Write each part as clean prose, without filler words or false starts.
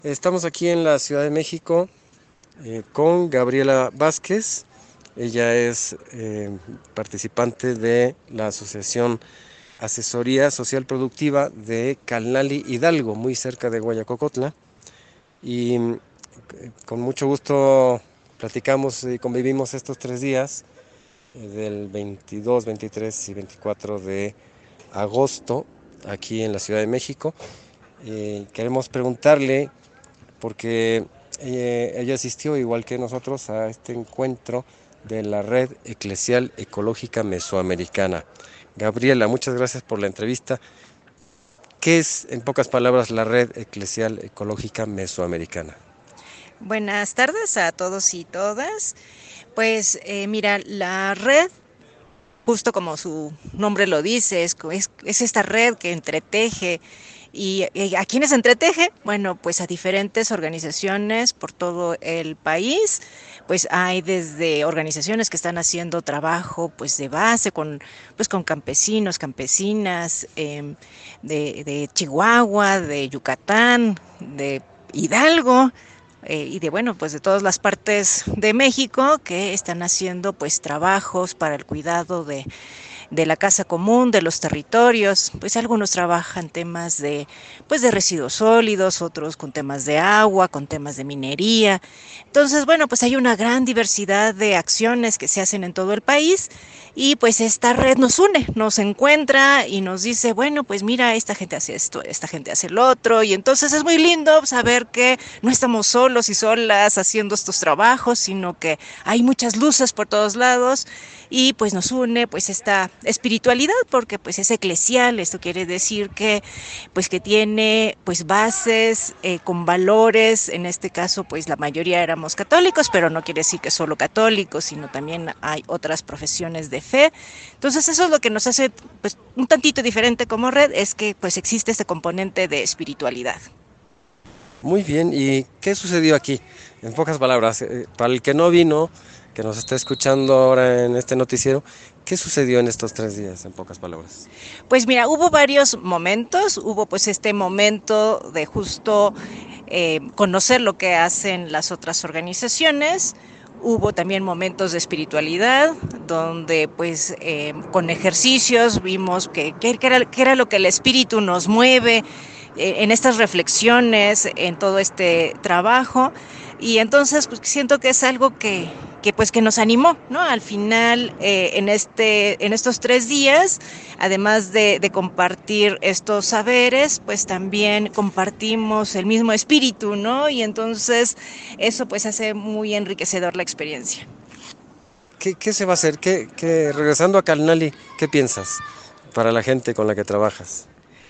Estamos aquí en la Ciudad de México con Gabriela Vázquez. Ella es participante de la Asociación Asesoría Social Productiva de Calnali Hidalgo, muy cerca de Guayacocotla. Y con mucho gusto platicamos y convivimos estos 3 días, del 22, 23 y 24 de agosto, aquí en la Ciudad de México. Queremos preguntarle porque ella asistió, igual que nosotros, a este encuentro de la Red Eclesial Ecológica Mesoamericana. Gabriela, muchas gracias por la entrevista. ¿Qué es, en pocas palabras, la Red Eclesial Ecológica Mesoamericana? Buenas tardes a todos y todas. Pues mira, la red, justo como su nombre lo dice, es esta red que entreteje. ¿Y a quiénes entreteje? Bueno, pues a diferentes organizaciones por todo el país. Pues hay desde organizaciones que están haciendo trabajo pues de base con campesinos, campesinas de Chihuahua, de Yucatán, de Hidalgo, y de bueno, pues de todas las partes de México que están haciendo pues trabajos para el cuidado de la casa común, de los territorios. Pues algunos trabajan temas pues de residuos sólidos, otros con temas de agua, con temas de minería. Entonces, bueno, pues hay una gran diversidad de acciones que se hacen en todo el país y pues esta red nos une, nos encuentra y nos dice, bueno, pues mira, esta gente hace esto, esta gente hace lo otro, y entonces es muy lindo saber que no estamos solos y solas haciendo estos trabajos, sino que hay muchas luces por todos lados y pues nos une pues esta espiritualidad, porque pues es eclesial. Esto quiere decir que pues que tiene pues bases con valores. En este caso pues la mayoría éramos católicos, pero no quiere decir que solo católicos, sino también hay otras profesiones de fe. Entonces eso es lo que nos hace pues un tantito diferente como red, es que pues existe este componente de espiritualidad. Muy bien, ¿y qué sucedió aquí? En pocas palabras, para el que no vino, que nos está escuchando ahora en este noticiero, ¿qué sucedió en estos 3 días, en pocas palabras? Pues mira, hubo varios momentos. Hubo pues este momento de justo conocer lo que hacen las otras organizaciones. Hubo también momentos de espiritualidad, donde pues con ejercicios vimos que era lo que el espíritu nos mueve en estas reflexiones, en todo este trabajo. Y entonces pues siento que es algo que nos animó, ¿no? Al final, en estos 3 días, además de compartir estos saberes, pues también compartimos el mismo espíritu, ¿no? Y entonces eso pues hace muy enriquecedor la experiencia. ¿Qué se va a hacer? Regresando a Calnali, ¿qué piensas para la gente con la que trabajas?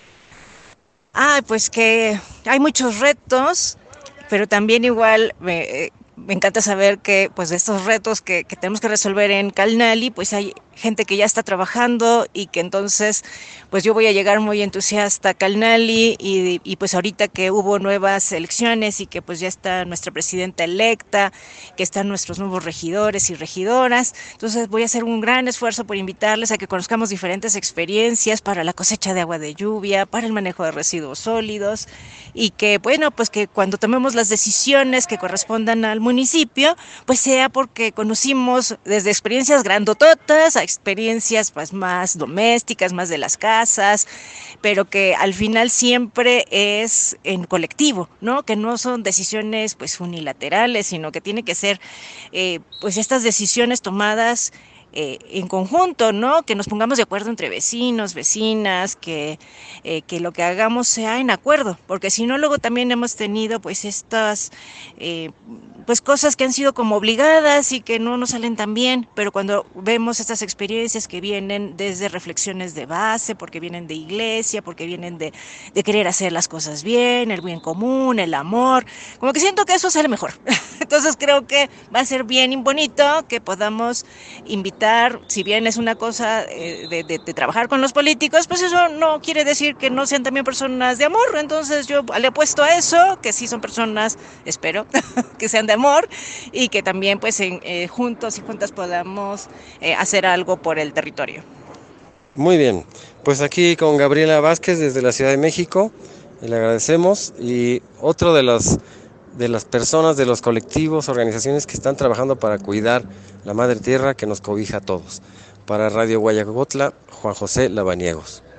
Pues que hay muchos retos, pero también igual me encanta saber que pues de estos retos que tenemos que resolver en Calnali, pues hay gente que ya está trabajando y que entonces pues yo voy a llegar muy entusiasta a Calnali y pues ahorita que hubo nuevas elecciones y que pues ya está nuestra presidenta electa, que están nuestros nuevos regidores y regidoras, entonces voy a hacer un gran esfuerzo por invitarles a que conozcamos diferentes experiencias para la cosecha de agua de lluvia, para el manejo de residuos sólidos, y que bueno, pues que cuando tomemos las decisiones que correspondan al municipio, pues sea porque conocimos desde experiencias grandototas a experiencias pues más domésticas, más de las casas, pero que al final siempre es en colectivo, ¿no? Que no son decisiones pues unilaterales, sino que tiene que ser pues estas decisiones tomadas en conjunto, ¿no? Que nos pongamos de acuerdo entre vecinos, vecinas, que lo que hagamos sea en acuerdo, porque si no, luego también hemos tenido pues estas pues cosas que han sido como obligadas y que no nos salen tan bien, pero cuando vemos estas experiencias que vienen desde reflexiones de base, porque vienen de iglesia, porque vienen de querer hacer las cosas bien, el bien común, el amor, como que siento que eso sale mejor. Entonces creo que va a ser bien bonito que podamos invitar, si bien es una cosa de trabajar con los políticos, pues eso no quiere decir que no sean también personas de amor. Entonces yo le apuesto a eso, que sí son personas, espero, que sean de amor y que también pues juntos y juntas podamos hacer algo por el territorio. Muy bien, pues aquí con Gabriela Vázquez desde la Ciudad de México. y le agradecemos. Y otro de las personas, de los colectivos, organizaciones que están trabajando para cuidar la Madre Tierra que nos cobija a todos. Para Radio Guayacocotla, Juan José Lavaniegos.